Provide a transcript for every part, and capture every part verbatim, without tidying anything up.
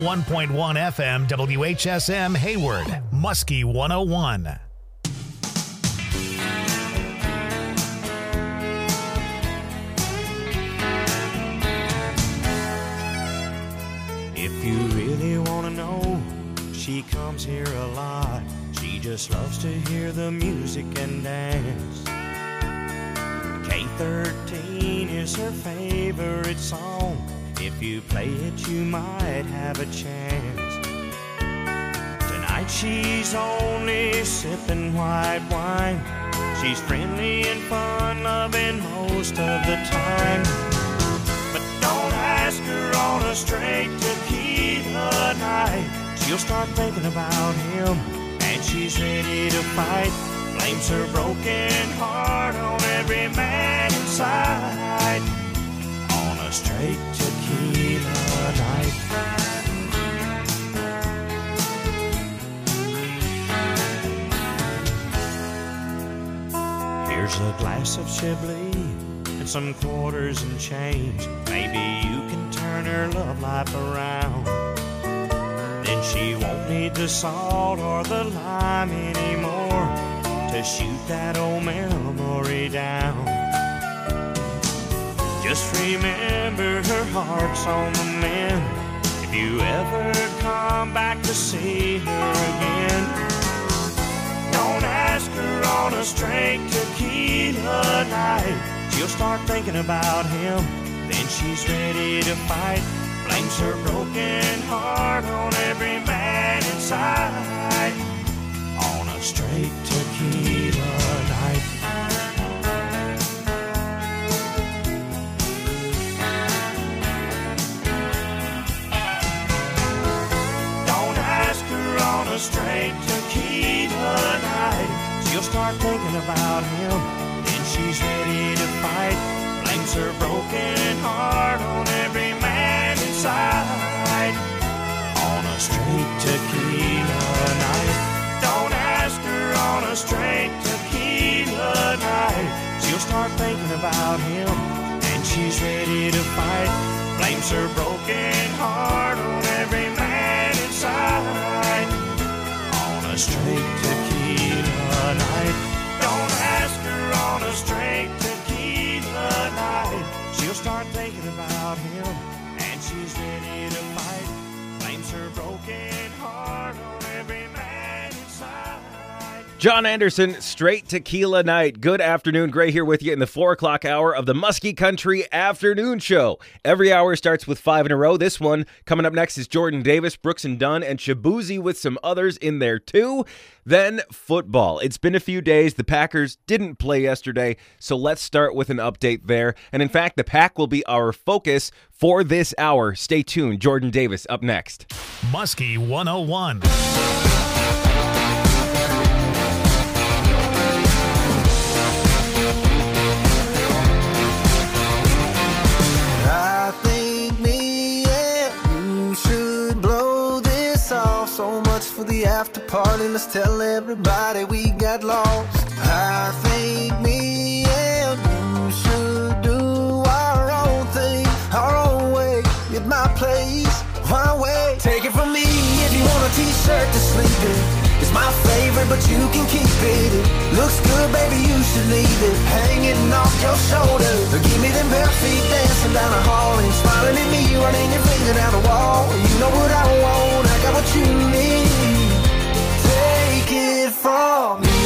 one point one F M W H S M Hayward, Muskie one oh one. If you really want to know, she comes here a lot. She just loves to hear the music and dance. K thirteen is her favorite song. If you play it, you might have a chance. Tonight she's only sipping white wine. She's friendly and fun-loving most of the time. But don't ask her on a straight tequila night. She'll start thinking about him, and she's ready to fight. Blames her broken heart on every man inside. On a straight tequila night. Here's a glass of Chablis and some quarters and change. Maybe you can turn her love life around. Then she won't need the salt or the lime anymore to shoot that old memory down. Just remember her heart's on the mend. If you ever come back to see her again, don't ask her on a straight tequila night. She'll start thinking about him, then she's ready to fight. Blames her broken heart on every man inside. On a straight tequila night. Don't ask her on a straight tequila night. She'll start thinking about him, then she's ready to fight. Blames her broken heart on every man inside. On a straight tequila night. Don't ask her on a straight tequila night. She'll start thinking about him, and she's ready to fight. Blames her broken heart on every man inside. On a straight tequila night. Don't ask her on a straight tequila night. She'll start thinking about him, and she's ready to fight. Blames her broken heart on every man inside. John Anderson, Straight Tequila Night. Good afternoon. Gray here with you in the four o'clock hour of the Muskie Country Afternoon Show. Every hour starts with five in a row. This one coming up next is Jordan Davis, Brooks and Dunn, and Shabuzi with some others in there too. Then football. It's been a few days. The Packers didn't play yesterday, so let's start with an update there. And in fact, the Pack will be our focus for this hour. Stay tuned. Jordan Davis up next. Muskie one oh one. I think me and you should blow this off. So much for the after party, let's tell everybody we got lost. I think me and you should do our own thing, our own way, at my place, my way. Take it from me, if you want a t-shirt to sleep in, it's my favorite, but you can keep it. It looks good, baby, you should leave it hanging off your shoulder. Give me them bare feet dancing down the hall and smiling at me, running your finger down the wall. You know what I want, I got what you need. Take it from me.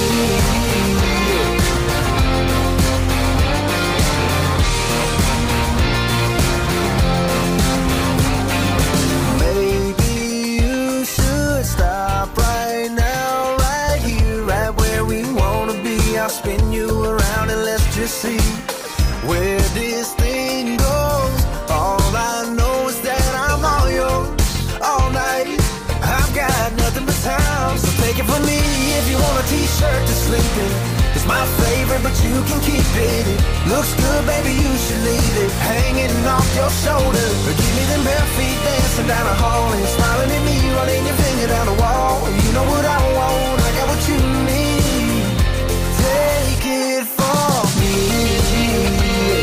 Maybe you should stop right now, right here, right where we wanna be. I'll spin you around and let's just see where this thing goes. All I know is that I'm all yours all night. I've got nothing but time, so take it from me. If you want a t-shirt to sleep in, it's my favorite, but you can keep it. It looks good, baby, you should leave it hanging off your shoulder. Give me them bare feet dancing down the hall and smiling at me, running your finger down the wall. You know what I want, I got what you need. Take it from me.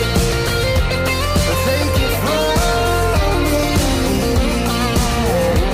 Take it from me.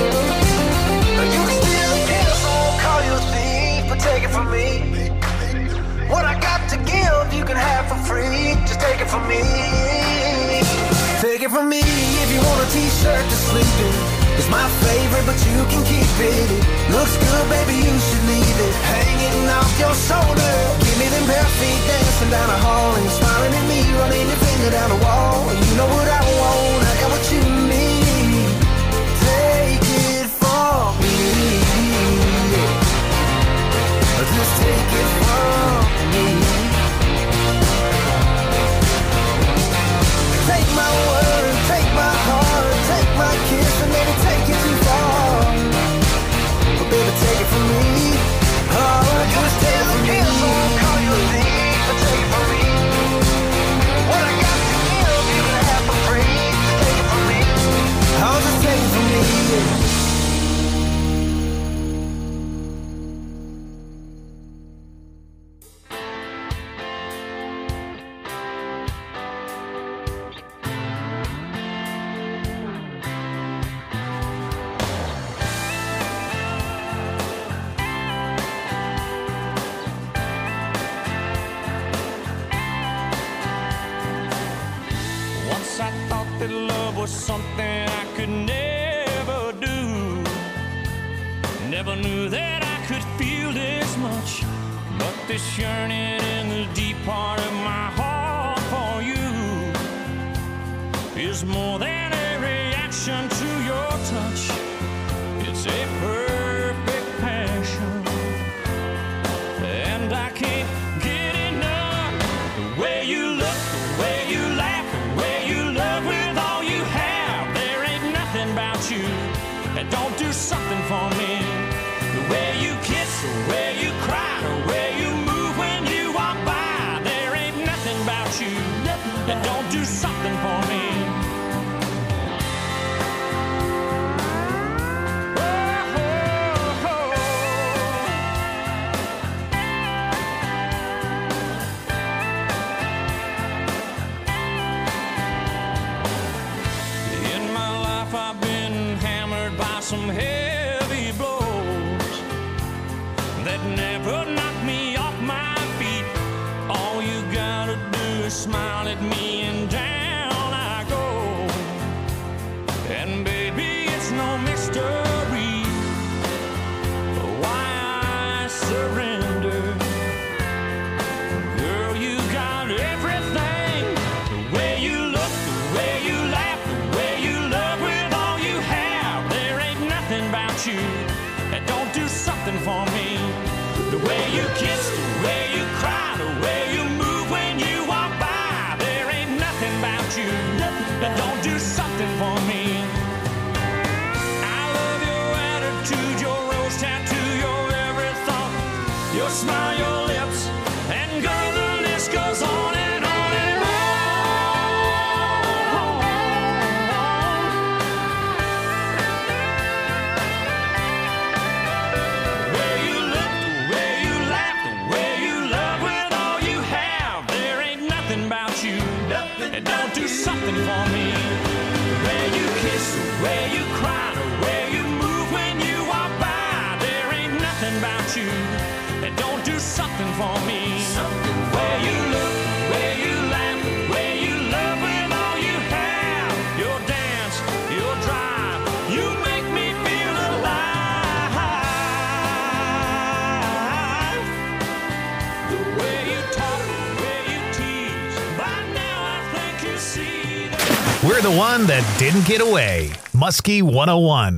it from me if you want a t-shirt to sleep in. It's my favorite, but you can keep it. It looks good, baby, you should leave it hanging off your shoulder. Give me them bare feet dancing down the hall, and you're smiling at me, running your finger down the wall. And you know what I want, I got what you need. Take it from me, just take it from me. Take my word, take my heart, take my kiss, and maybe take it too far. But baby, take it from me. Oh, just take it from me. So I'll call you a thief, but take it from me. What I got to give, you can have for free. Just take it from me. Oh, just take it from me. Something I could never do. Never knew that I could feel this much. But this yearning in the deep part of my heart for you is more than a reaction to your touch. It's a perfect passion, and I can't get enough. The way you look, the way you laugh, the way you love with all you have. There ain't nothing about you that don't do something for me. The way you kiss, the way you cry, the way you move when you walk by. There ain't nothing about you that don't do something for me. Some heavy blows that never knock me off my feet. All you gotta do is smile at me and down I go. And baby, it's no mystery why I surrender. Girl, you got everything. The way you look, the way you laugh, the way you love with all you have. There ain't nothing about you that don't do something for me. The way you kiss, the way you cry, the way you move when you walk by. There ain't nothing about you that don't do something for me. I love your attitude, your rose tattoo, your every thought, your smile, your lips, and girl, the list goes on and on and on. The way you look, the way you laugh, the way you love with all you have. There ain't nothing about you that don't do something for me. The way you kiss, the way you cry, the way you move when you walk by. There ain't nothing about you that don't do something for me. The way you look, the way you laugh, the way you love with all you have. Your dance, your drive, you make me feel alive. The way you talk, the way you tease, by now I think you see that. We're the one that didn't get away. Muskie one oh one.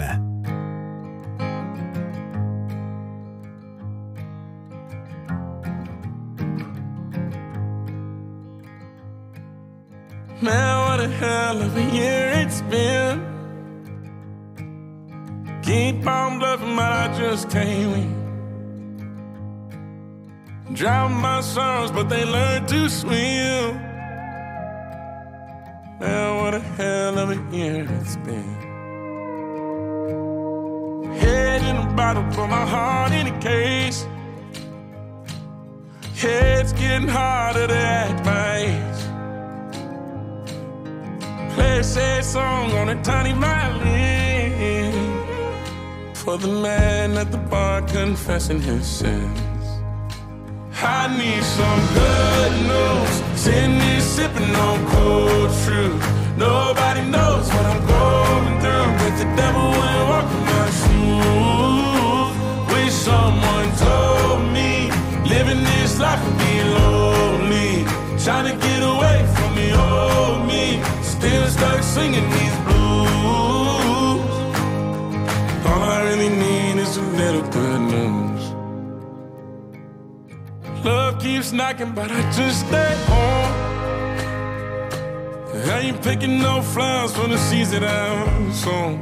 Man, what a hell of a year it's been. Keep on bluffing, but I just can't win. Drown my sons, but they learn to swim. Man, what a hell of a year it's been. Head in a bottle, put my heart in a case. Head's getting harder to act my age. Play a sad song on a tiny violin for the man at the bar confessing his sins. I need some good news. Send me sipping on cold truth. Nobody knows what I'm going through, but the devil wouldn't walk in my shoes. Wish someone told me living this life would be lonely. Trying to get away from the old me, still stuck singing these blues. All I really need is a little good news. Love keeps knocking, but I just stay home. I ain't picking no flowers for the seeds that I'm sown.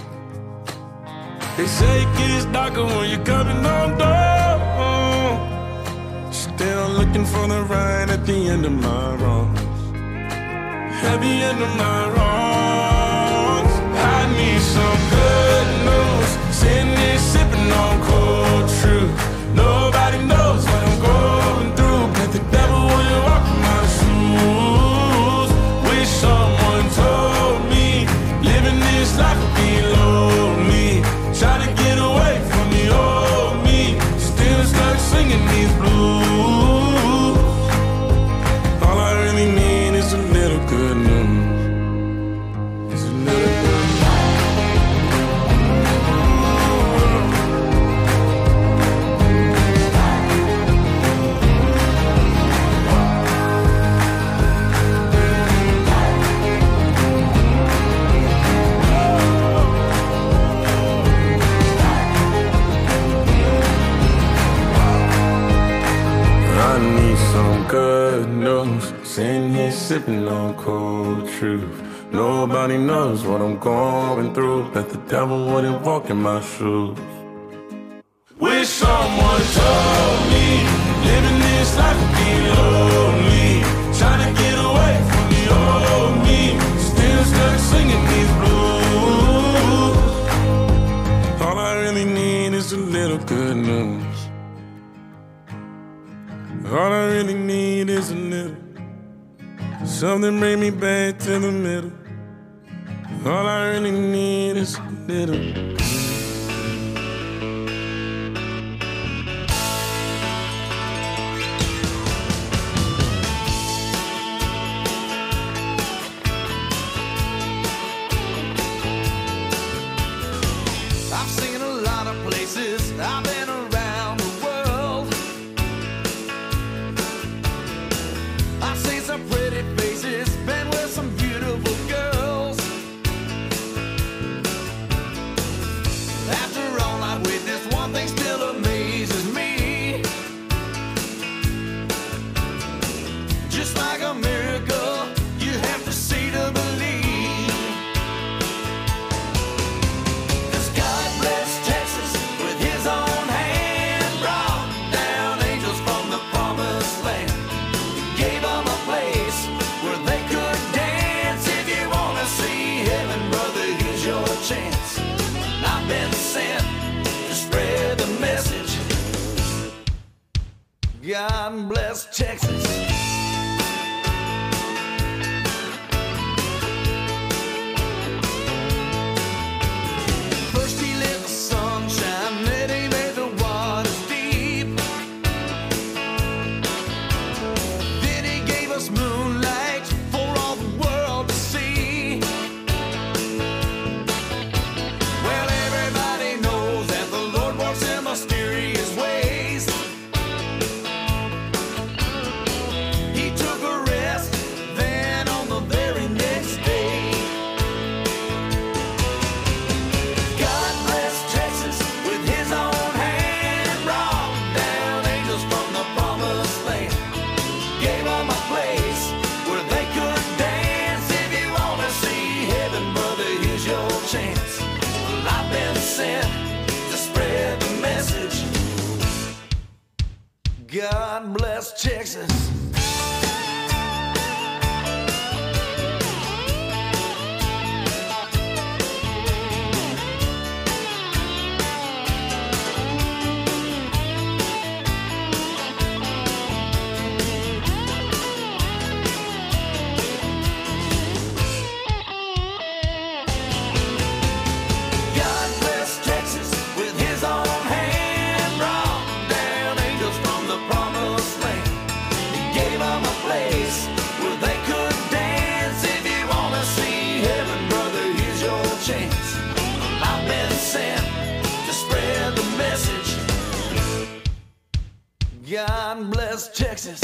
They say it gets darker when you're coming on door. Still looking for the right at the end of my wrongs. At the end of my wrongs, I need some good news. Sitting here sipping on cold truth. Nobody knows what I'm going through, but the devil will walk in my shoes. Wish someone told me living this life would be lonely. Trying to get away from the old me, still stuck singing these blues. All I really need is a little good news. It's a little good news. I need some good news. Sitting here sipping on cold truth. Nobody knows what I'm going through, but the devil wouldn't walk in my shoes. Wish someone told me living this life would be lonely. Trying to get away from the old me, still stuck singing these blues. All I really need is a little good news. All I really need is a little, something bring me back to the middle. All I really need is a little. I've seen a lot of places, I've been around the world. I've seen some pretty faces, been with some beautiful girls. After all I've witnessed, one thing still amazes me. Just like a miracle, you have to see to believe. 'Cause God bless Texas with his own hand, brought down angels from the promised land. Gave them a place where they could dance. If you wanna see heaven, brother, here's your chance. I've been sent to spread the message. God bless Texas. First he lit the sunshine, then he made the waters deep. Then he gave us moonlight for all the world to see. Well, everybody knows that the Lord works in mysterious ways. He took a rest, then on the very next day. God bless Texas with his own hand, brought down angels from the promised land. Gave them a place where they could dance. If you wanna see heaven, brother, here's your chance. Well, I've been sent to spread the message. God bless Texas. God bless Texas with his own hand, brought down angels from the promised land. He bless Texas.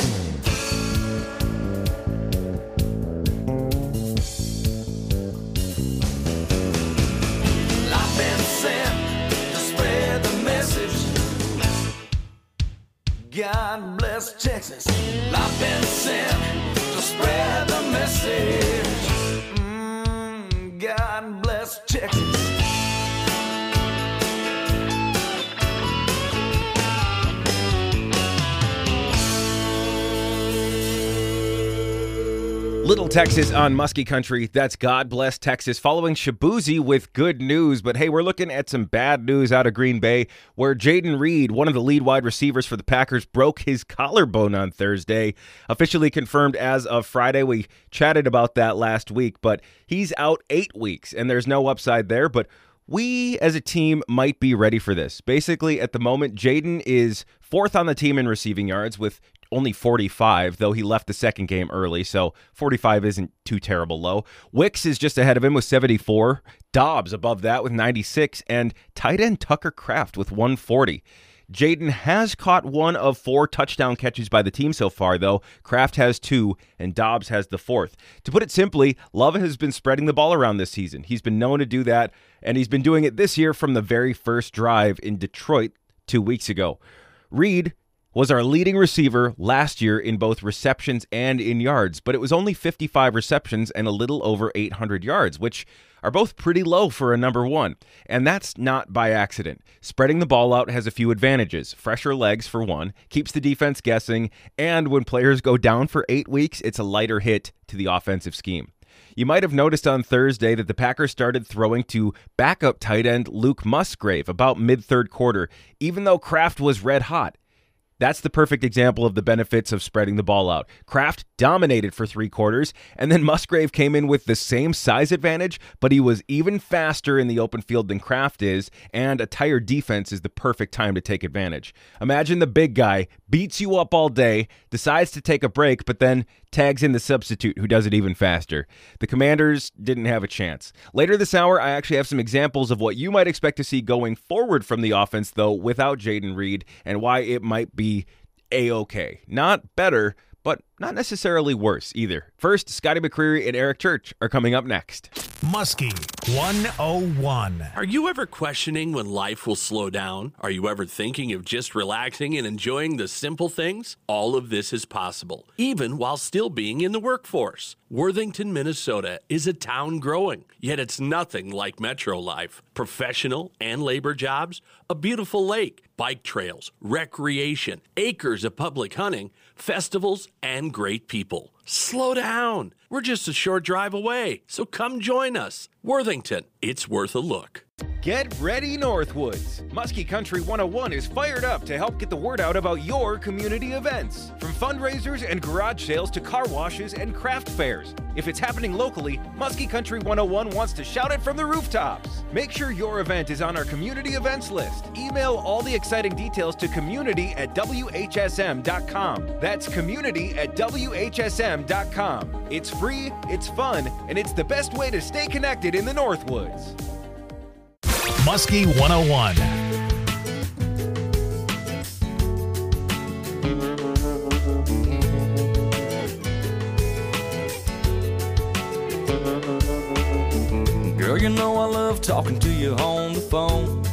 I've been sent to spread the message. God bless Texas. I've been sent to spread the message. Mm, God bless Texas. Little Texas on Muskie Country. That's God Bless Texas. Following Shabuzi with good news. But hey, we're looking at some bad news out of Green Bay, where Jayden Reed, one of the lead wide receivers for the Packers, broke his collarbone on Thursday. Officially confirmed as of Friday. We chatted about that last week, but he's out eight weeks, and there's no upside there. But we as a team might be ready for this. Basically, at the moment, Jayden is fourth on the team in receiving yards with only forty-five, though he left the second game early, so forty-five isn't too terrible low. Wicks is just ahead of him with seventy-four, Dobbs above that with ninety-six, and tight end Tucker Kraft with one forty. Jayden has caught one of four touchdown catches by the team so far, though. Kraft has two, and Dobbs has the fourth. To put it simply, Love has been spreading the ball around this season. He's been known to do that, and he's been doing it this year from the very first drive in Detroit two weeks ago. Reed was our leading receiver last year in both receptions and in yards, but it was only fifty-five receptions and a little over eight hundred yards, which are both pretty low for a number one. And that's not by accident. Spreading the ball out has a few advantages. Fresher legs, for one, keeps the defense guessing, and when players go down for eight weeks, it's a lighter hit to the offensive scheme. You might have noticed on Thursday that the Packers started throwing to backup tight end Luke Musgrave about mid-third quarter, even though Kraft was red hot. That's the perfect example of the benefits of spreading the ball out. Kraft dominated for three quarters, and then Musgrave came in with the same size advantage, but he was even faster in the open field than Kraft is, and a tired defense is the perfect time to take advantage. Imagine the big guy beats you up all day, decides to take a break, but then tags in the substitute who does it even faster. The Commanders didn't have a chance. Later this hour, I actually have some examples of what you might expect to see going forward from the offense, though, without Jayden Reed, and why it might be A-okay. Not better, but not necessarily worse either. First, Scotty McCreery and Eric Church are coming up next. Muskie one oh one. Are you ever questioning when life will slow down? Are you ever thinking of just relaxing and enjoying the simple things? All of this is possible, even while still being in the workforce. Worthington, Minnesota is a town growing, yet it's nothing like metro life. Professional and labor jobs, a beautiful lake, bike trails, recreation, acres of public hunting, festivals, and great people. Slow down. We're just a short drive away, so come join us. Worthington, it's worth a look. Get ready, Northwoods! Muskie Country one oh one is fired up to help get the word out about your community events. From fundraisers and garage sales to car washes and craft fairs. If it's happening locally, Muskie Country one oh one wants to shout it from the rooftops. Make sure your event is on our community events list. Email all the exciting details to community at W H S M dot com. That's community at W H S M dot com. It's free, it's fun, and it's the best way to stay connected in the Northwoods. Muskie one oh one. Girl, you know I love talking to you on the phone.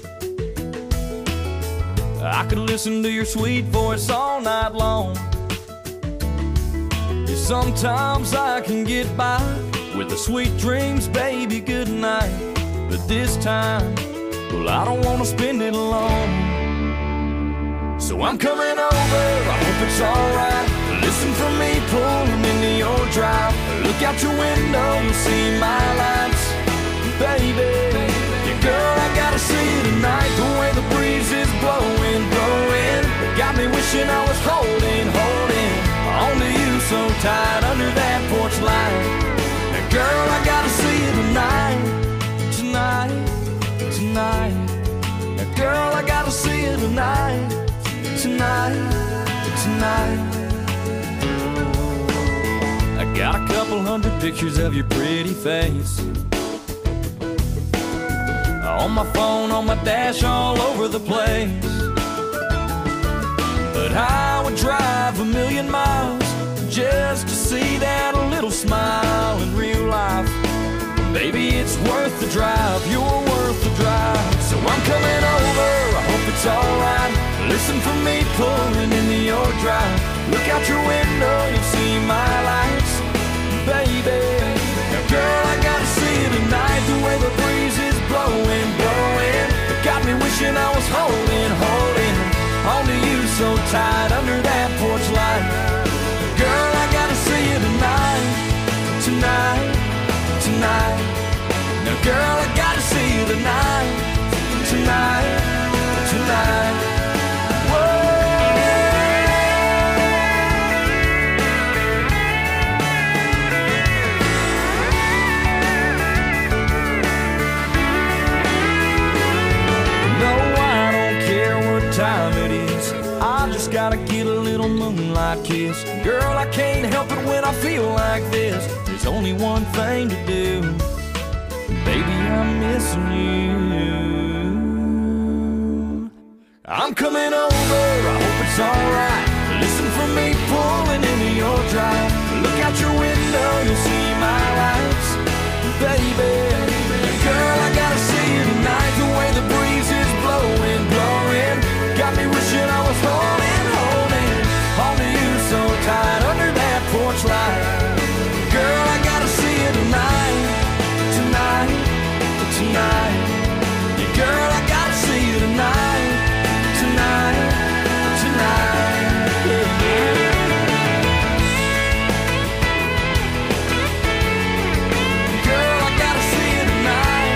I could listen to your sweet voice all night long. Yeah, sometimes I can get by with the sweet dreams, baby, good night. But this time, well, I don't want to spend it alone. So I'm coming over, I hope it's alright. Listen for me pulling into your drive. Look out your window, you'll see my lights. Baby, yeah, girl, I gotta see you tonight. The way the breeze is blowing, blowing, got me wishing I was holding, holding on to you so tight under that porch light. Now, girl, I gotta see you tonight. Tonight, tonight. Now, girl, I gotta see you tonight. Tonight, tonight. I got a couple hundred pictures of your pretty face on my phone, on my dash, all over the place. But I would drive a million miles just to see that little smile in real life. Baby, it's worth the drive, you're worth the drive. So I'm coming over, I hope it's alright. Listen for me pulling into your drive. Look out your window, you'll see my lights. Baby, now girl, I gotta see you tonight. The way the breeze is blowing, blowing, it got me wishing I was holding, holding onto you so tight under that porch light. Girl, I gotta see you tonight, tonight, tonight. Now girl, I gotta see you tonight, tonight, tonight. Time it is, I just gotta get a little moonlight kiss. Girl, I can't help it when I feel like this. There's only one thing to do, baby, I'm missing you. I'm coming over, I hope it's alright. Listen for me pulling into your drive. Look out your window, you'll see my lights. Baby, girl, I gotta see you tonight. The way the breeze is blowing, blowing, got me wishing I was holding, holding onto you so tight under that porch light. Girl, I gotta see you tonight, tonight, tonight. Yeah, girl, I gotta see you tonight, tonight, tonight. Yeah, yeah. Girl, I gotta see you tonight.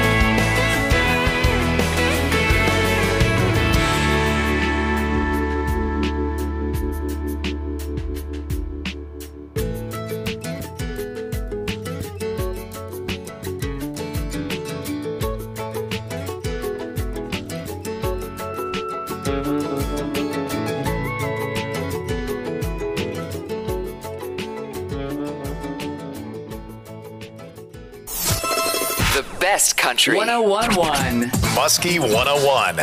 The best country. one oh one point one Muskie one oh one.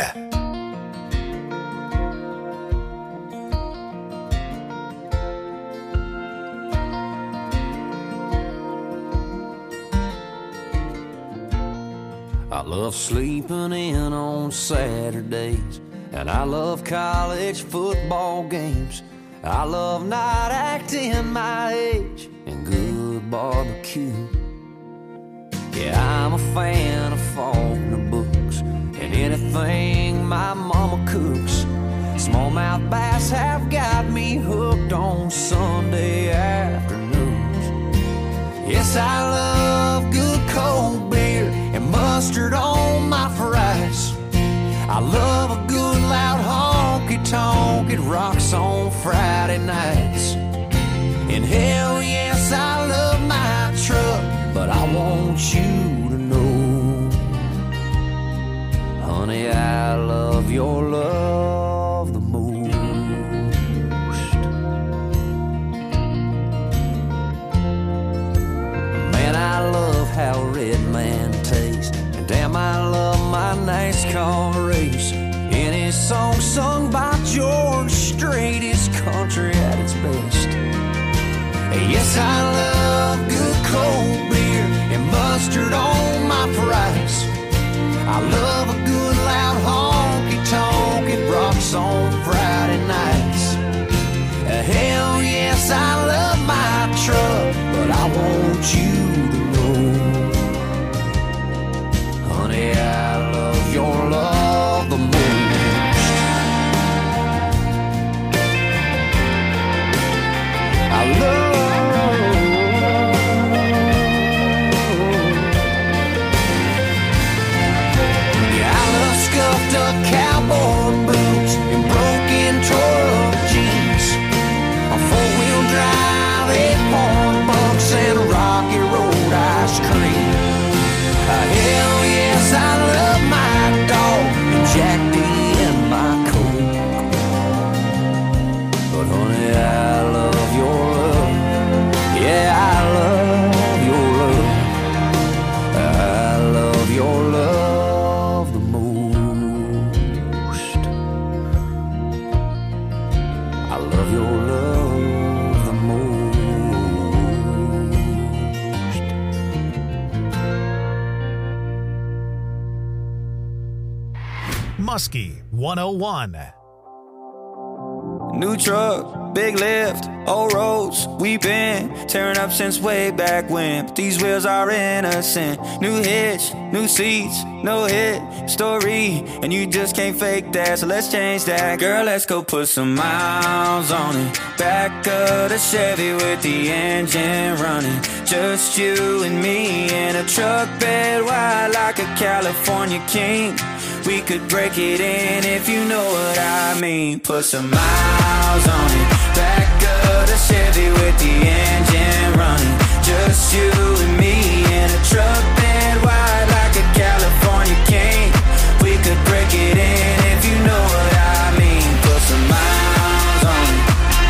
I love sleeping in on Saturdays, and I love college football games. I love not acting my age and good barbecue. Yeah, I'm a fan of Faulkner books and anything my mama cooks. Smallmouth bass have got me hooked on Sunday afternoons. Yes, I love good cold beer and mustard on my fries. I love a good loud honky-tonk, it rocks on Friday nights. And hell yes, I love my truck, but I want you to know, honey, I love your love the most. Man, I love how a red man tastes, and damn, I love my NASCAR race. Any song sung by George Strait is country at its best. Yes, I love good cold beer and mustard on my fries. I love a good loud honky-tonk, it rocks on Friday nights. Hell yes, I love my truck, but I want you to know, honey, I love your love the most. I love I Muskie one oh one. New truck, big lift, old roads, we been tearing up since way back when. But these wheels are innocent. New hitch, new seats, no hit story, and you just can't fake that, so let's change that. Girl, let's go put some miles on it. Back of the Chevy with the engine running. Just you and me in a truck bed wide like a California king. We could break it in if you know what I mean. Put some miles on it. Back of the Chevy with the engine running. Just you and me in a truck bed wide like a California king. We could break it in if you know what I mean. Put some miles on it.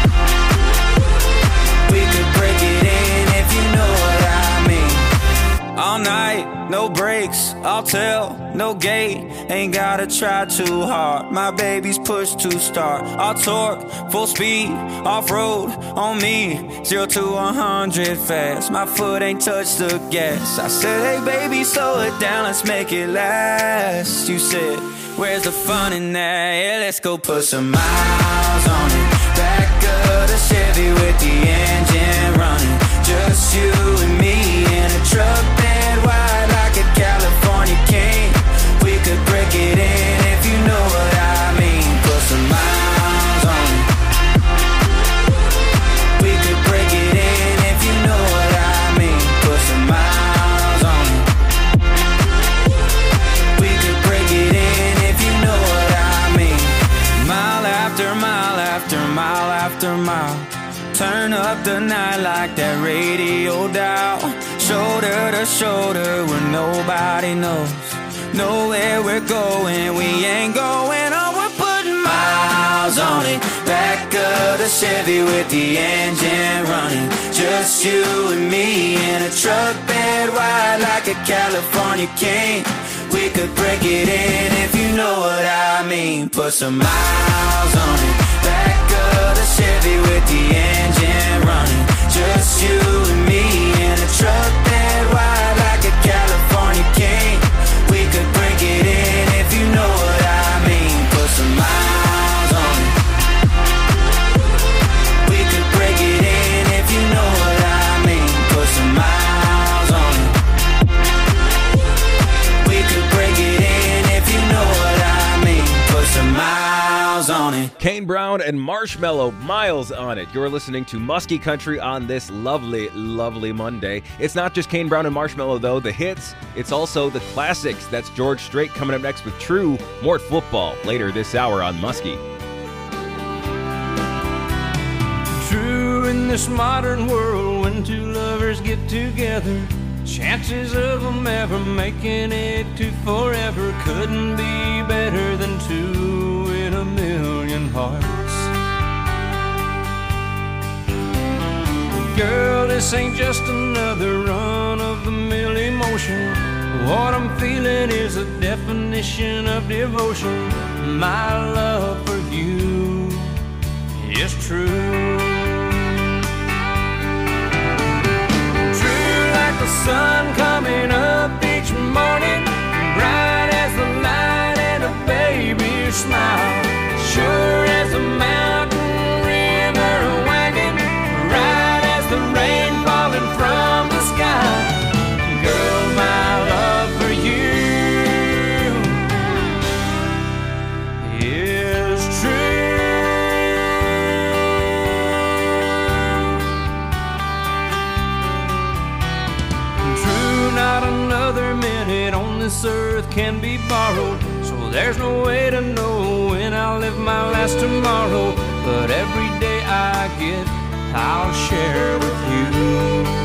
We could break it in if you know what I mean. All night, no brakes, I'll tell, no gate. Ain't gotta try too hard. My baby's push to start. I'll torque, full speed, off-road on me. Zero to one hundred fast. My foot ain't touched the gas. I said, hey baby, slow it down, let's make it last. You said, where's the fun in that? Yeah, let's go put some miles on it. Back of the Chevy with the engine running. Just you and me in a truck bed wide like a California king. We could break it in if you know what I mean. Put some miles on it. We could break it in if you know what I mean. Put some miles on it. We could break it in if you know what I mean. Mile after mile after mile after mile. Turn up the night like that radio dial. Shoulder to shoulder where nobody knows. Know where we're going, we ain't going on. We're putting miles on it. Back of the Chevy with the engine running. Just you and me in a truck bed wide like a California king. We could break it in if you know what I mean. Put some miles on it. Back of the Chevy with the engine running. Just you and me in a truck bed wide like a California king. We could break it in if you know what I mean. Put some miles on it. We could break it in if you know what I mean. Put some miles on it. We could break it in if you know what I mean. Put some miles on it. Kane Brown and Marshmello, Miles on It. You're listening to Muskie Country on this lovely, lovely Monday. It's not just Kane Brown and Marshmello, though. The hits, it's also the classics. That's George Strait coming up next with True. Mort Football later this hour on Muskie. True, in this modern world, when two lovers get together, chances of them ever making it to forever couldn't be better than two in a million hearts. Girl, this ain't just another run-of-the-mill emotion. What I'm feeling is a definition of devotion. My love for you is true. True like the sun coming up each morning, bright as the light and a baby's smile, sure as a mountain river winding, right as the rain falling from the sky. Girl, my love for you is true. True, not another minute on this earth can be borrowed, so there's no way to know when I'll live my last tomorrow. But every day I get, I'll share with you.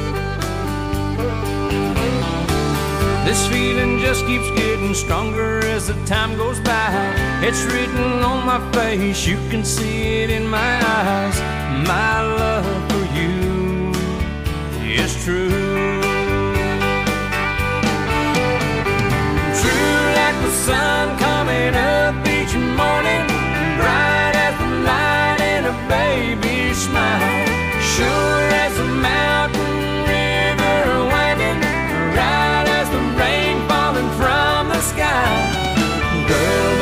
This feeling just keeps getting stronger as the time goes by. It's written on my face, you can see it in my eyes. My love for you is true. True like the sun coming up each morning, bright as the light in a baby's smile, sure as a mountain river winding, right as the rain falling from the sky. Girl,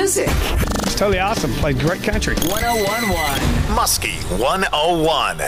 music. It's totally awesome. Played great country. one oh one point one Muskie one oh one.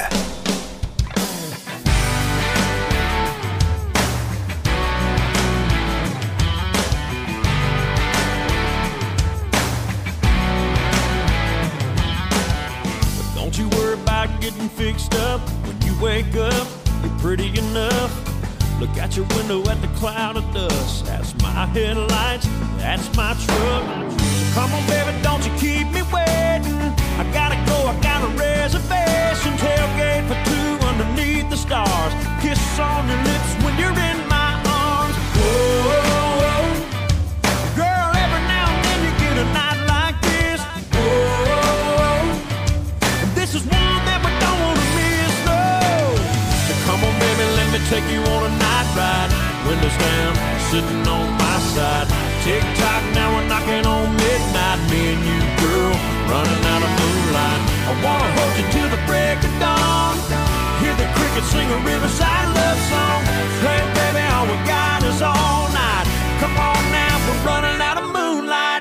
Don't you worry about getting fixed up. When you wake up, you're pretty enough. Look out your window at the cloud of dust. That's my headlights, that's my truck. Come on, baby, don't you keep me waiting. I gotta go, I got a reservation. Tailgate for two underneath the stars. Kiss on your lips when you're in my arms. Whoa, girl, every now and then you get a night like this. Whoa, this is one that we don't want to miss, no. So come on, baby, let me take you on a night ride. Windows down, sitting on my side. Tick-tock, now we're knocking on midnight. Me and you, girl, running out of moonlight. I wanna hold you till the break of dawn. Hear the crickets sing a riverside love song. Hey, baby, all we got is all night. Come on now, we're running out of moonlight.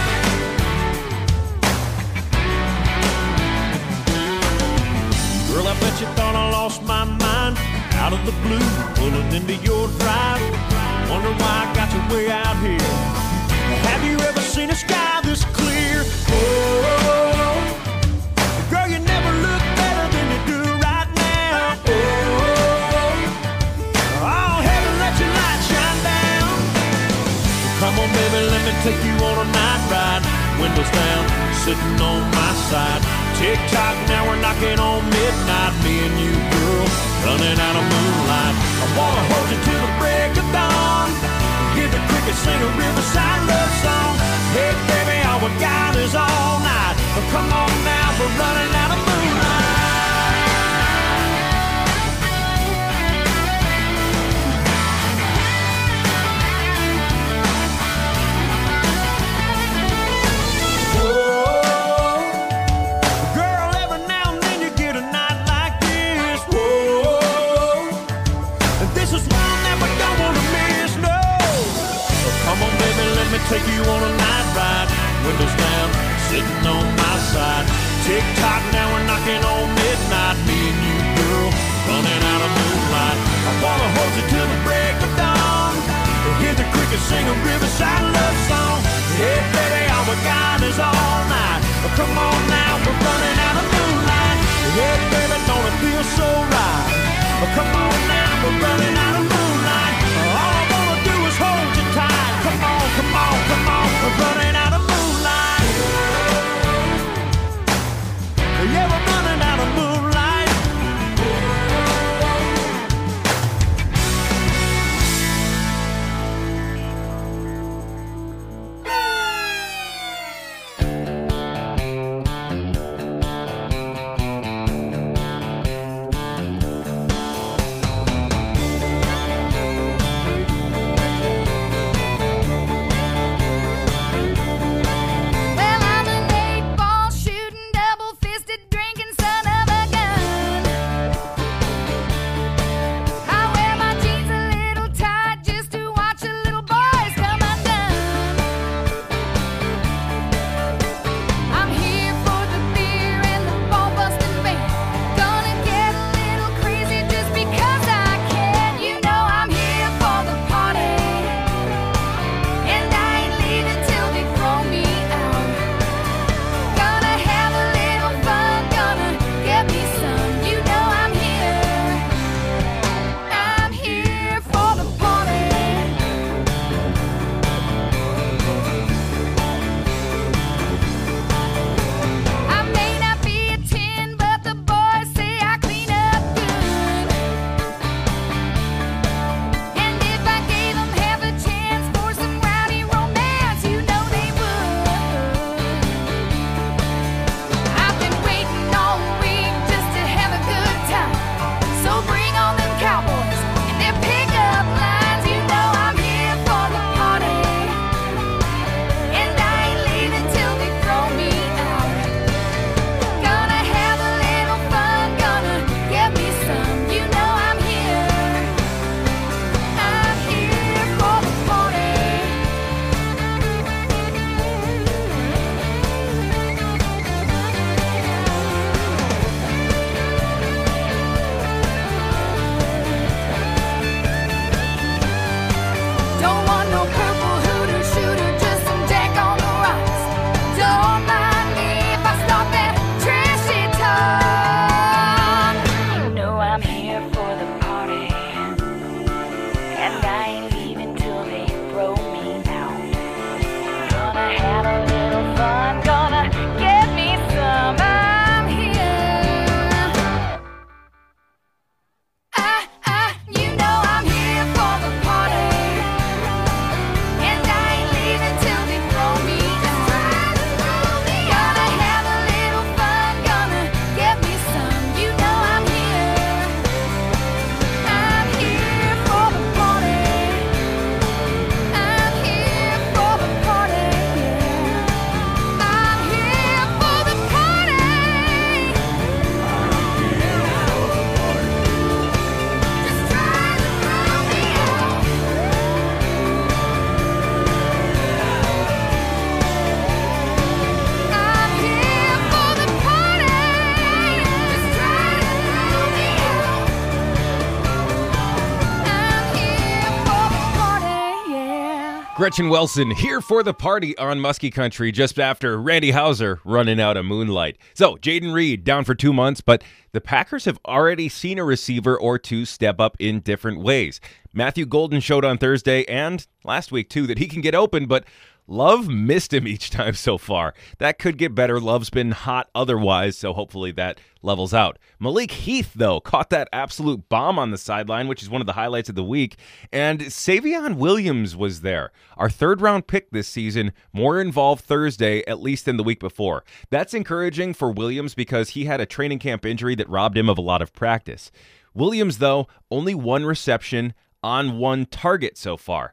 Girl, I bet you thought I lost my mind. Out of the blue, pulling into your drive. Wonder why I got you way out here. Have you ever seen a sky this clear? Oh, girl, you never look better than you do right now. Oh, oh, heaven, let your light shine down. Come on, baby, let me take you on a night ride. Windows down, sitting on my side. Tick-tock, now we're knocking on midnight. Me and you, girl, running out of moonlight. I wanna hold you till the break of dawn. Hear the crickets sing a riverside love song. Hey, baby, all we got is all night. But come on now, we're running out of moonlight. Take you on a night ride, windows down, sitting on my side. Tick-tock, now we're knocking on midnight. Me and you, girl, running out of moonlight. I wanna hold you till the break of dawn. Hear the crickets sing a riverside love song. Hey, baby, all we got is all night. But come on now, we're running out of moonlight. Hey, baby, don't it feel so right? But come on now, we're running out of moonlight. All I wanna do is hold you tight. Come on, come on, come on, we're running out of moonlight. Yeah, we're running out of moonlight. Gretchen Wilson here for the party on Muskie Country just after Randy Houser running out of Moonlight. So, Jayden Reed down for two months, but the Packers have already seen a receiver or two step up in different ways. Matthew Golden showed on Thursday and last week too that he can get open, but Love missed him each time so far. That could get better. Love's been hot otherwise, so hopefully that levels out. Malik Heath, though, caught that absolute bomb on the sideline, which is one of the highlights of the week. And Savion Williams was there. Our third-round pick this season, more involved Thursday, at least than the week before. That's encouraging for Williams because he had a training camp injury that robbed him of a lot of practice. Williams, though, only one reception on one target so far.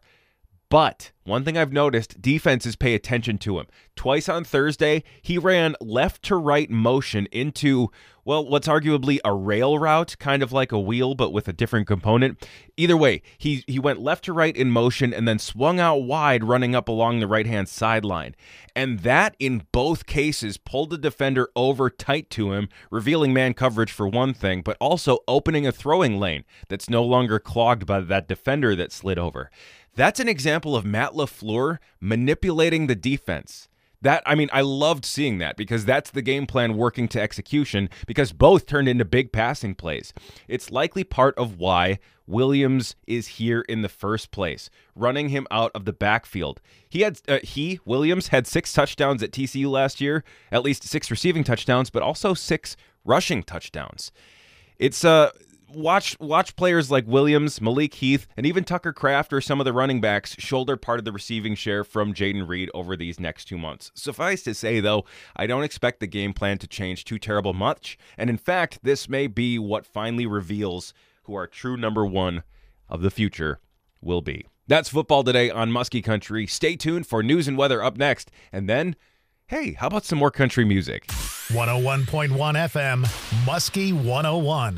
But one thing I've noticed, defenses pay attention to him. Twice on Thursday, he ran left to right motion into, well, what's arguably a rail route, kind of like a wheel, but with a different component. Either way, he, he went left to right in motion and then swung out wide, running up along the right-hand sideline. And that, in both cases, pulled the defender over tight to him, revealing man coverage for one thing, but also opening a throwing lane that's no longer clogged by that defender that slid over. That's an example of Matt LaFleur manipulating the defense. That, I mean, I loved seeing that because that's the game plan working to execution because both turned into big passing plays. It's likely part of why Williams is here in the first place, running him out of the backfield. He had uh, he Williams had six touchdowns at T C U last year, at least six receiving touchdowns, but also six rushing touchdowns. It's uh Watch watch players like Williams, Malik Heath, and even Tucker Kraft or some of the running backs shoulder part of the receiving share from Jayden Reed over these next two months. Suffice to say, though, I don't expect the game plan to change too terrible much, and in fact, this may be what finally reveals who our true number one of the future will be. That's football today on Muskie Country. Stay tuned for news and weather up next, and then, hey, how about some more country music? one oh one point one F M, Muskie one oh one.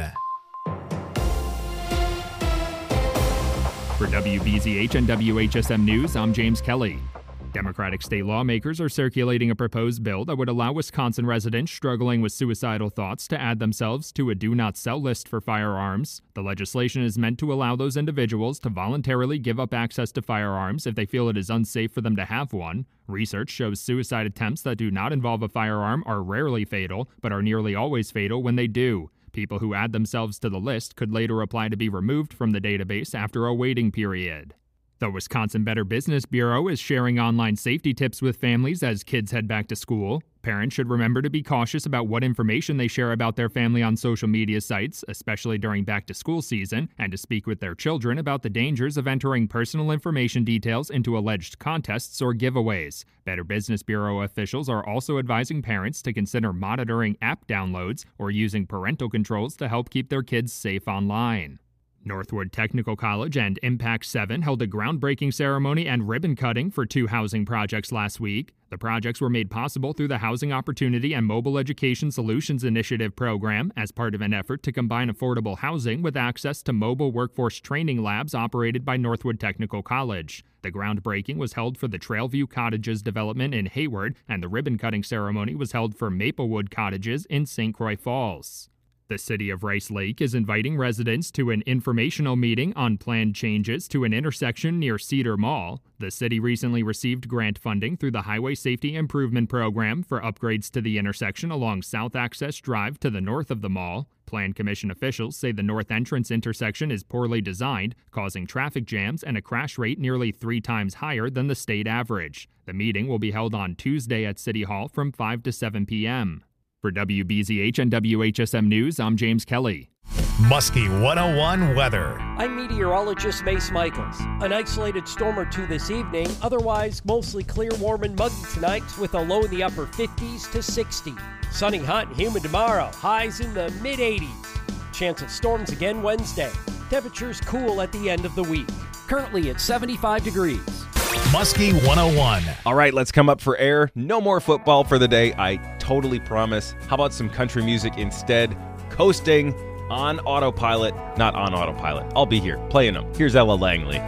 For W B Z H and W H S M News, I'm James Kelly. Democratic state lawmakers are circulating a proposed bill that would allow Wisconsin residents struggling with suicidal thoughts to add themselves to a do not sell list for firearms. The legislation is meant to allow those individuals to voluntarily give up access to firearms if they feel it is unsafe for them to have one. Research shows suicide attempts that do not involve a firearm are rarely fatal, but are nearly always fatal when they do. People who add themselves to the list could later apply to be removed from the database after a waiting period. The Wisconsin Better Business Bureau is sharing online safety tips with families as kids head back to school. Parents should remember to be cautious about what information they share about their family on social media sites, especially during back-to-school season, and to speak with their children about the dangers of entering personal information details into alleged contests or giveaways. Better Business Bureau officials are also advising parents to consider monitoring app downloads or using parental controls to help keep their kids safe online. Northwood Technical College and Impact seven held a groundbreaking ceremony and ribbon cutting for two housing projects last week. The projects were made possible through the Housing Opportunity and Mobile Education Solutions Initiative program as part of an effort to combine affordable housing with access to mobile workforce training labs operated by Northwood Technical College. The groundbreaking was held for the Trailview Cottages development in Hayward, and the ribbon-cutting ceremony was held for Maplewood Cottages in Saint Croix Falls. The city of Rice Lake is inviting residents to an informational meeting on planned changes to an intersection near Cedar Mall. The city recently received grant funding through the Highway Safety Improvement Program for upgrades to the intersection along South Access Drive to the north of the mall. Plan Commission officials say the north entrance intersection is poorly designed, causing traffic jams and a crash rate nearly three times higher than the state average. The meeting will be held on Tuesday at City Hall from five to seven p.m. For W B Z H and W H S M News, I'm James Kelly. Muskie one oh one weather. I'm meteorologist Mace Michaels. An isolated storm or two this evening, otherwise mostly clear, warm, and muggy tonight with a low in the upper fifties to sixty. Sunny, hot, and humid tomorrow, highs in the mid eighties. Chance of storms again Wednesday. Temperatures cool at the end of the week. Currently at seventy-five degrees. Muskie one oh one. All right, let's come up for air. No more football for the day, I totally promise. How about some country music instead? Coasting on autopilot, not on autopilot. I'll be here playing them. Here's Ella Langley.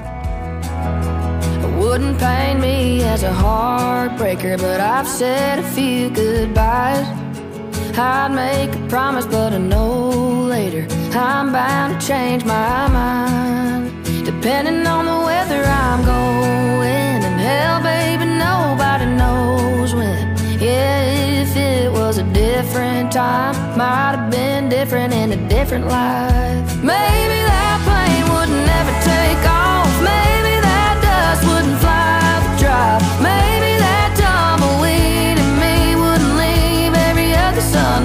It wouldn't pain me as a heartbreaker, but I've said a few goodbyes. I'd make a promise, but I know later I'm bound to change my mind. To depending on the weather I'm going. And hell, baby, nobody knows when. Yeah, if it was a different time, might have been different in a different life. Maybe that plane would never take off. Maybe that dust wouldn't fly the drop. Maybe that tumbleweed in me wouldn't leave every other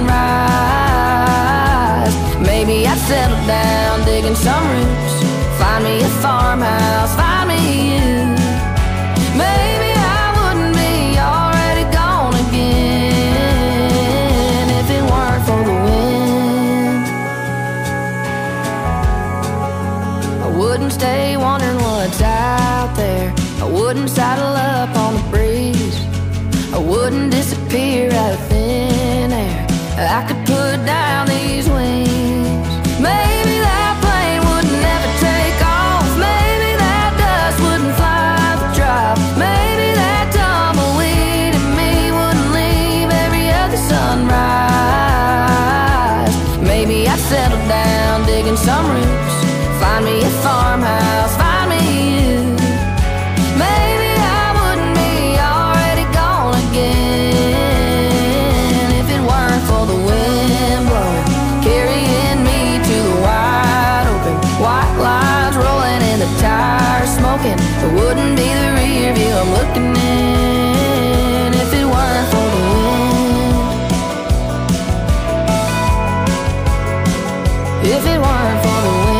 sunrise. Maybe I'd settle down digging some roots, find me a farmhouse, find me you. Maybe I wouldn't be already gone again if it weren't for the wind. I wouldn't stay wondering what's out there. I wouldn't saddle up on the breeze. I wouldn't disappear out of thin air. I could put down these wings. Maybe that plane would never take off. Maybe that dust wouldn't fly the drop. Maybe that tumbleweed in me wouldn't leave every other sunrise. Maybe I'd settle down digging some roots, find me a farmhouse, find me you. Maybe I wouldn't be already gone again if it weren't for the wind blowing, carrying me to the wide open. White lines rolling and the tires smoking. It wouldn't be the rear view I'm looking in if it weren't for the wind. If it weren't for the wind.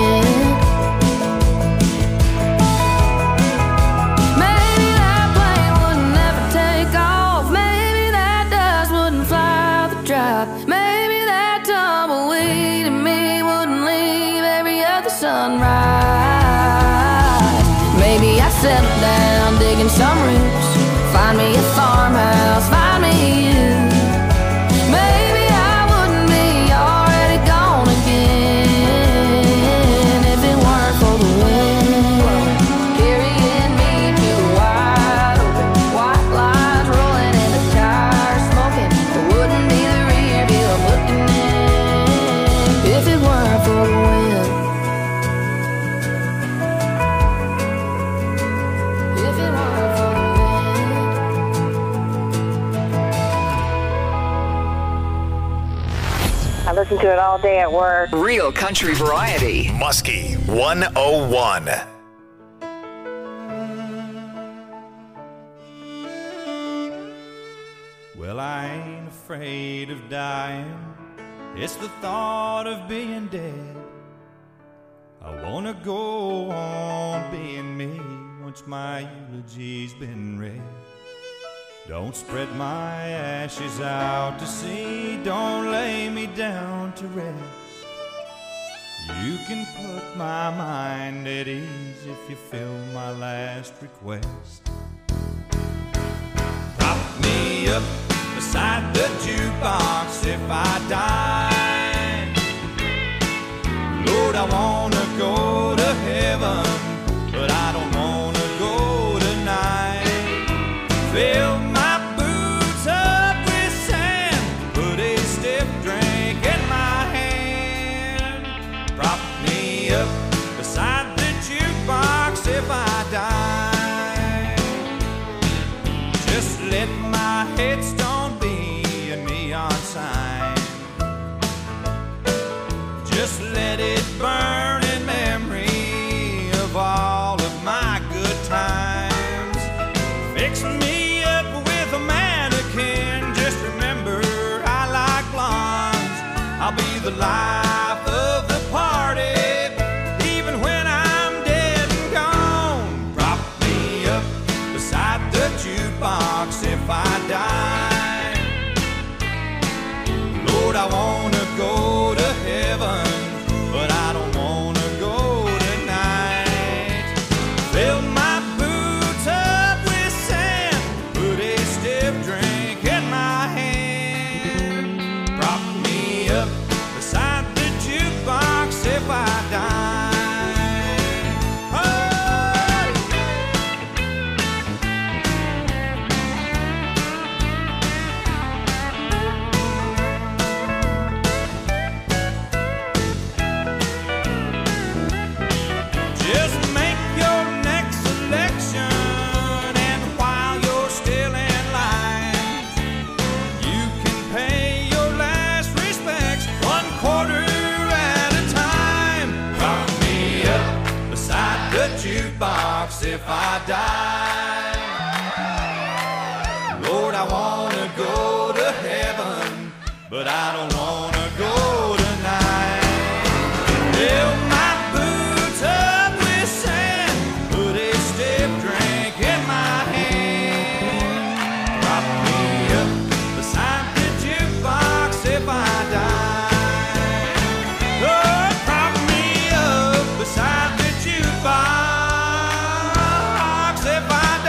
Maybe that plane would never take off. Maybe that dust wouldn't fly the drop. Maybe that tumbleweed in me wouldn't leave every other sunrise. Maybe I'd settle down digging some roots, find me a farmhouse, find me you. Maybe I wouldn't be already gone again if it weren't for the wind carrying me to the wide open. White lines rolling and the tires smoking. It wouldn't be the rear view I'm looking in if it weren't for the wind. If it weren't for the wind. I listen to it all day at work. Real country variety. Muskie one oh one. Well, I ain't afraid of dying. It's the thought of being dead. I wanna go on being me once my eulogy's been read. Don't spread my ashes out to sea. Don't lay me down to rest. You can put my mind at ease if you fill my last request. Prop me up beside the jukebox if I die. Lord, I wanna go to heaven, but I don't wanna go tonight. Fill my boots up with sand, put a stiff drink in my hand. Prop me up beside the jukebox if I die. Just let my headstone be a neon sign. Just let it burn in memory of all of my good times. Fix me up with a mannequin. Just remember I like blondes. I'll be the life of the party, even when I'm dead and gone. Prop me up beside the jukebox if I die. Lord, I wanna go to heaven, but I don't wanna go tonight. Fill my boots up with sand, put a stiff drink in my hand. Prop me up beside the I die. Lord, I wanna go to heaven, but I don't wanna go tonight. Fill my boots up with sand, put a stiff drink in my hand, prop me up beside the jukebox if I die. Oh, prop me up beside the jukebox if I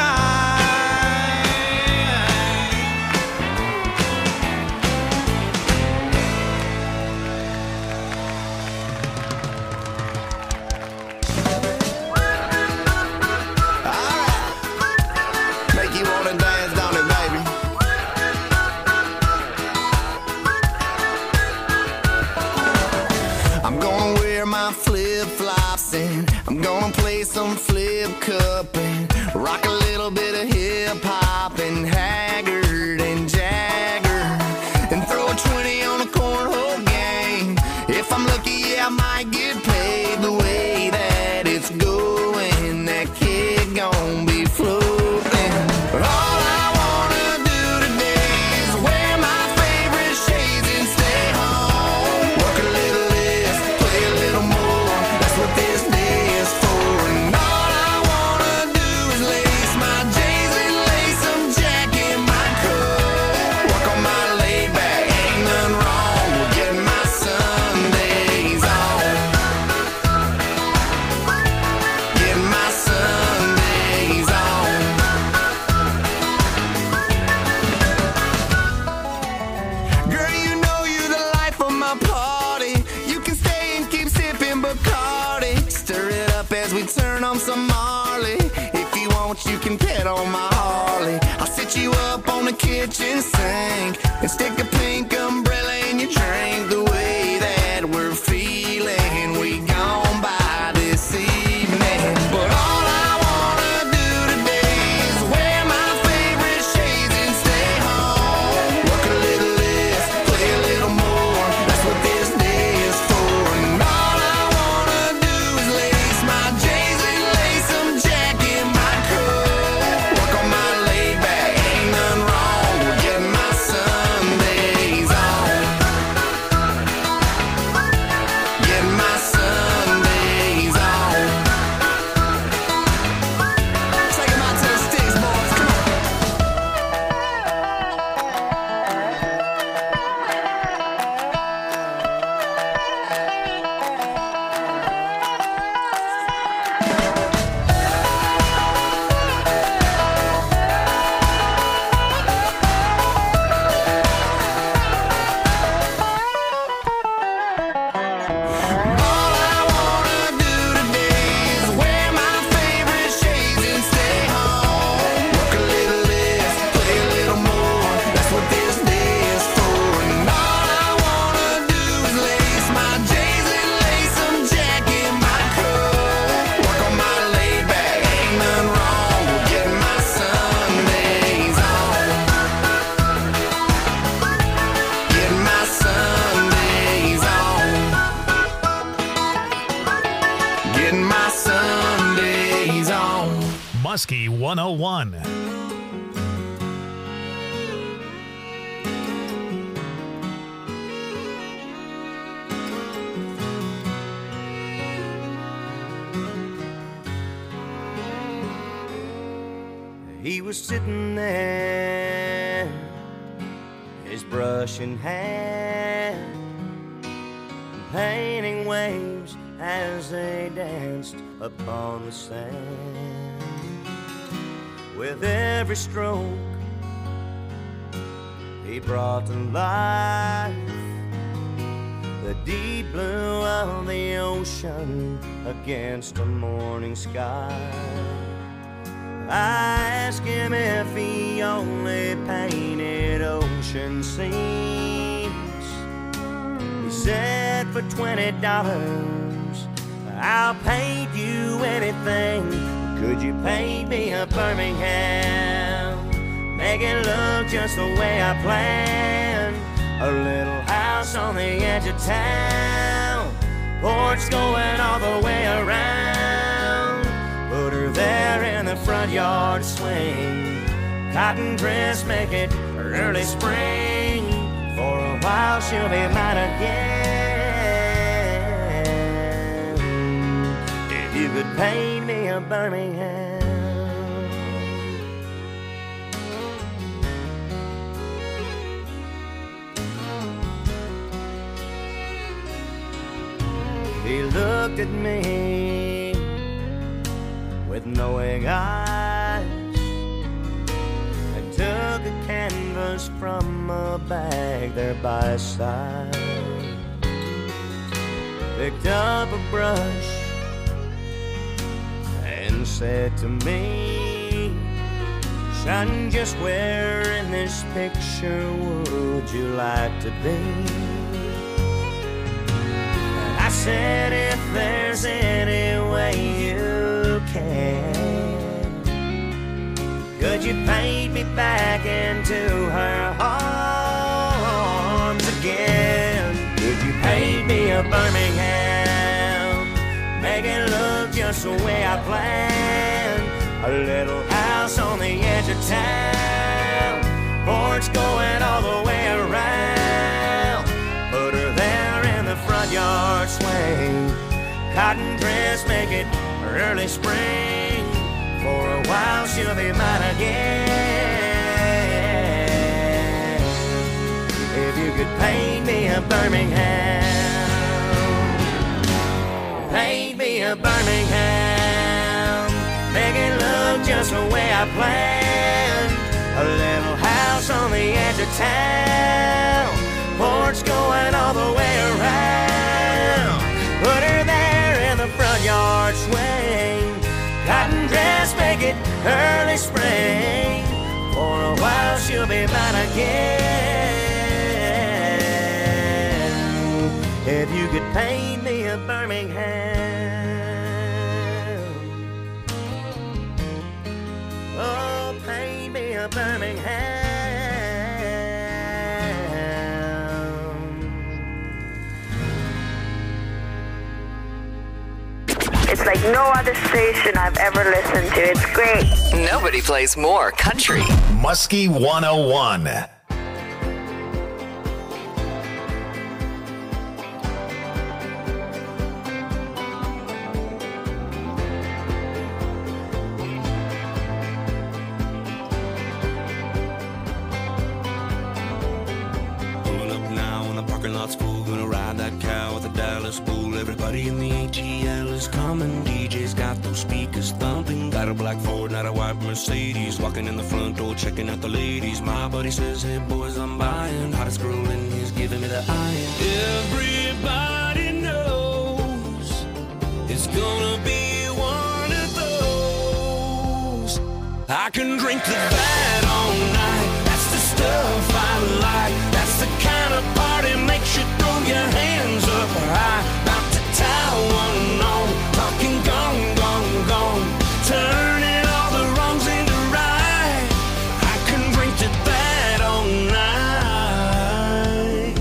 I'm gonna play some flip cup and rock a little bit of hip hop and Haggard and Jagger and throw a twenty on a cornhole game. If I'm lucky, yeah, I might get paid the way that it's going. That kid gon' be floating. But all I wanna do today is wear my favorite shades and stay home. Work a little less, play a little more. That's what this day is for. And all I wanna do is lace my J's and lace some Jack in my coat. Work on my laid back, ain't nothing wrong with getting my Sundays on. Getting my Sundays on. Girl, you know you're the life of my party. You can stay and keep sipping Bacardi. Stir it up as we turn on some Marley. If you want, you can pet on my Harley. I'll sit you up on the kitchen sink and stick a pink umbrella in your drink. The way that we're feeling, we gon' by this evening. But all I wanna do today is wear my favorite shades and stay home. Work a little less, play a little more. That's what this day is for. And all I wanna do is lace my J's and lace some Jack in my coat. Work on my laid back, ain't nothing wrong with getting my Sundays on. Getting my Sundays on. Take 'em out to the sticks, boys. Come on. All I wanna do today is wear my favorite shades and stay home. Work a little less, play a little more. That's what this day is for. And all I wanna do is lace my J's and lace some Jack in my coat. Work on my laid back, ain't nothing wrong with getting my Sundays on. Getting my Sundays on. Getting my Sundays on. Muskie one oh one. He was sitting there, his brush in hand, painting waves as they danced upon the sand. With every stroke, he brought to life the deep blue of the ocean against a morning sky. I asked him if he only painted ocean scenes. He said, for twenty dollars, I'll paint you anything. Could you paint me a Birmingham? Make it look just the way I planned. A little house on the edge of town, porch going all the way around. Put her there in the front yard swing. Cotton dress, make it early spring. For a while she'll be mine again. If you could paint me a Birmingham. He looked at me with knowing eyes and took a canvas from a bag there by his side. Picked up a brush and said to me, "Son, just where in this picture would you like to be?" I said, "If there's any way you can, could you paint me back into her arms again? Could you paint me a Birmingham, make it look just the way I planned? A little house on the edge of town, porch going all the way around. Put her there in the front yard swing. Cotton dress, make it early spring. For a while she'll be mine again. If you could paint me a Birmingham, paint me a Birmingham, make it look just the way I planned. A little house on the edge of town, porch going all the way around. Put her there in the front yard swing. Cotton dress, make it early spring. For a while she'll be mine again. If you could paint me a Birmingham, oh, paint me a Birmingham. It's like no other station I've ever listened to. It's great. Nobody plays more country. Muskie one oh one. Pulling up now in the parking lot's full. Gonna ride that cow with a Dallas bull. Everybody in the A T L is coming. D J's got those speakers thumping. Got a black Ford, not a white Mercedes. Walking in the front door, checking out the ladies. My buddy says, "Hey boys, I'm buying." Hottest girl in he's giving me the iron. Everybody knows it's gonna be one of those. I can drink to that all night. That's the stuff I like. That's the kind of party makes you throw your hands up high. About to tie one on, talking gone, gone, gone. Turning all the wrongs into right. I can drink to that all night.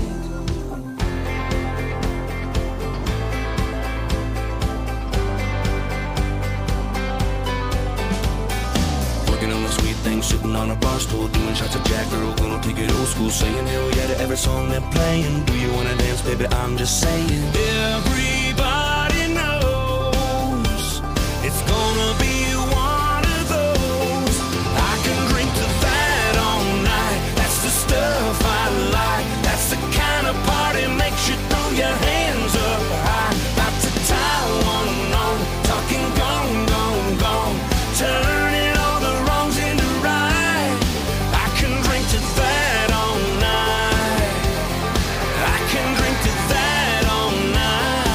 Working on the sweet thing, sitting on a bar stool, doing shots of Jack, girl, gonna take it old school, saying hell yeah to every song they're playing. Do you wanna dance, baby? I'm just saying. Everybody knows it's gonna be one of those. I can drink to that all night. That's the stuff I like. That's the kind of party makes you throw your hands up high. About to tie one on, talking gone, gone, gone. Turning all the wrongs into right. I can drink to that all night. I can drink to that all night.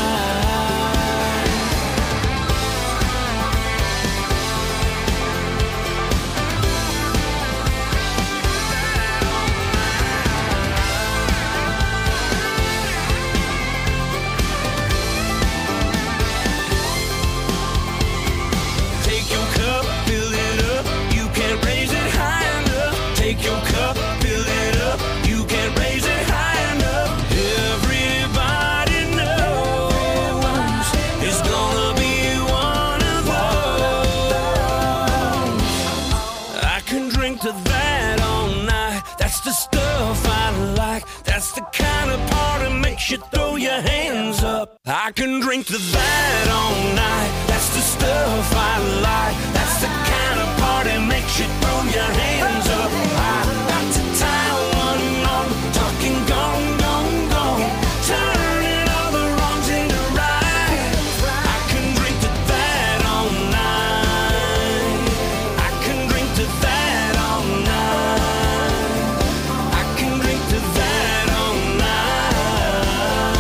makes you throw your hands up. I can drink to that all night. That's the stuff I like. That's the kind of party makes you throw your hands up. I got to tie one on, talking gone, gone, gone, turning all the wrongs into right. I can drink to that all night. I can drink to that all night. I can drink to that all night.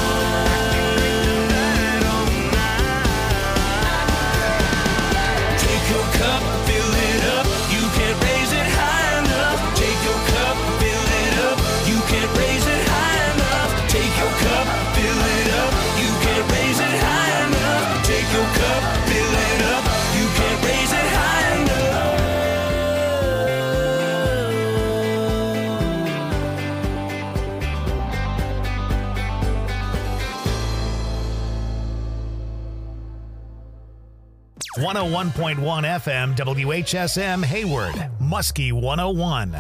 Take your cup, fill it up. You can't raise it high enough. Take your cup, fill it up. You can't raise it high enough. Take your cup, fill it up. You can't raise it high enough. Take your cup, fill it up. You can't raise it high enough. one oh one point one F M W H S M Hayward, Muskie one oh one.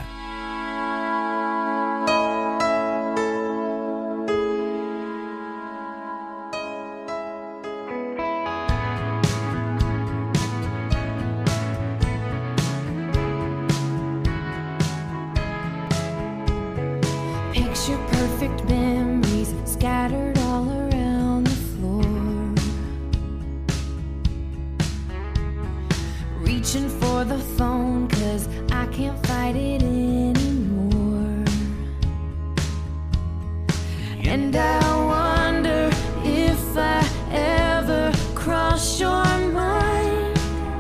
Picture perfect memories scattered all around the floor. Reaching for the phone, cause I can't fight it anymore. And I wonder if I ever cross your mind.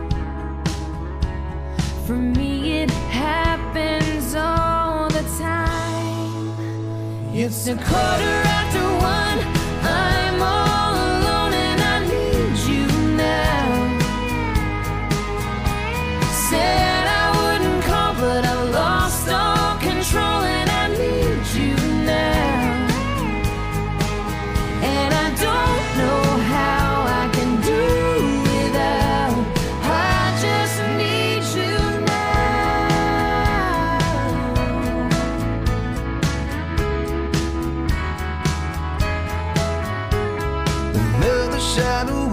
For me, it happens all the time. It's a quarter after one. I'm all alone and I need you now. Said I wouldn't call, but I lost all control and I need you now. And I don't know how I can do without. I just need you Another shadow